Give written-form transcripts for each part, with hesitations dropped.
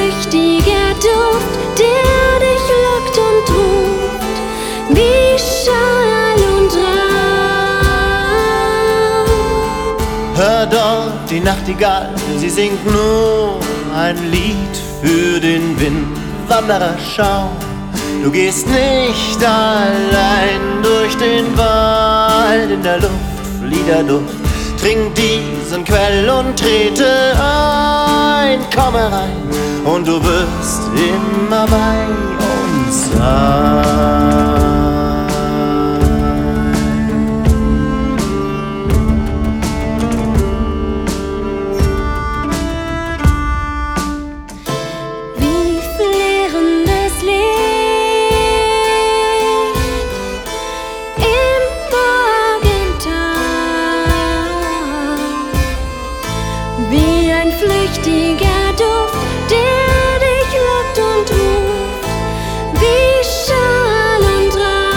flüchtiger Duft, der dich lockt und ruft, wie Schall und Rauch. Hör dort die Nachtigall, sie singt nur ein Lied für den Windwanderer, schau. Du gehst nicht allein durch den Wald, in der Luft Fliederduft. Trink diesen Quell und trete ein, komm herein und du wirst immer bei uns sein. Wie flirrendes Licht im Morgentau, wie ein flüchtiger Duft, der dich lockt und ruft, wie Schall und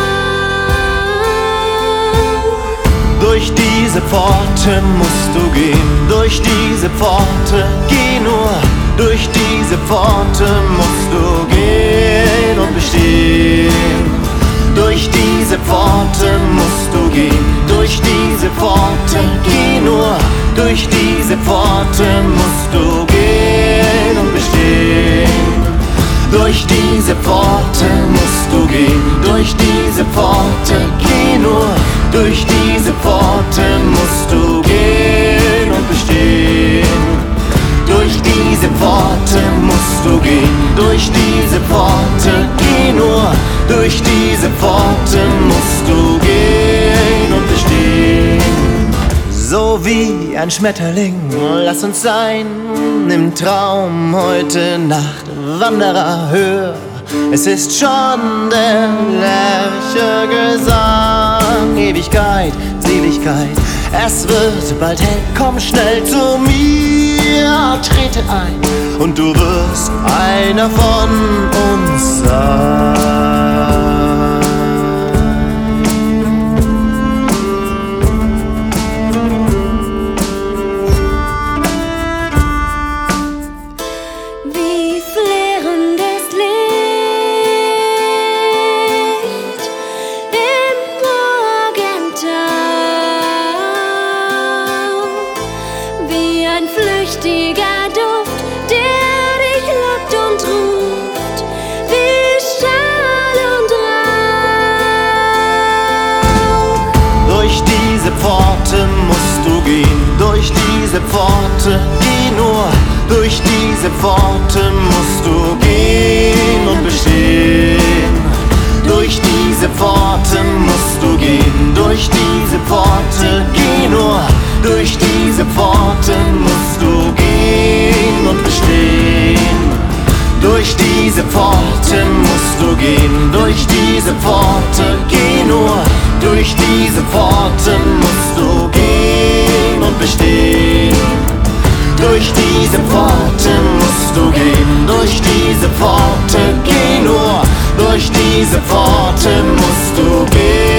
Rauch. Durch diese Pforte musst du gehen, durch diese Pforte geh nur, durch diese Pforte musst du gehen und bestehen. Durch diese Pforte musst du gehen, durch diese Pforte geh nur, durch diese Pforte musst du gehen und bestehen. Durch diese Pforte musst du gehen, durch diese Pforte geh nur, durch diese Pforte musst du gehen und bestehen. Durch diese Pforte musst du gehen, durch diese Pforte geh nur, durch diese Pforte musst du gehen und bestehen. So wie ein Schmetterling, lass uns sein im Traum heute Nacht, Wanderer, hör, es ist schon der Lerchegesang. Ewigkeit, Seligkeit, es wird bald hell, komm schnell zu mir, trete ein und du wirst einer von uns sein. Wie flirrendes Licht im Morgentau, wie ein flüchtiger Duft, der dich lockt und ruft, wie Schall und Rauch. Durch diese Pforte musst du gehen, durch diese Pforte geh nur, durch diese Pforte musst du gehen und bestehen. Durch diese Pforte musst du gehen, durch diese Pforte geh nur, durch diese Pforte musst du gehen und bestehen. Durch diese Pforte musst du gehen, durch diese Pforte geh nur, durch diese Pforte musst du gehen und bestehen. Durch diese Pforte musst du gehen, durch diese Pforte geh nur, durch diese Pforte musst du gehen.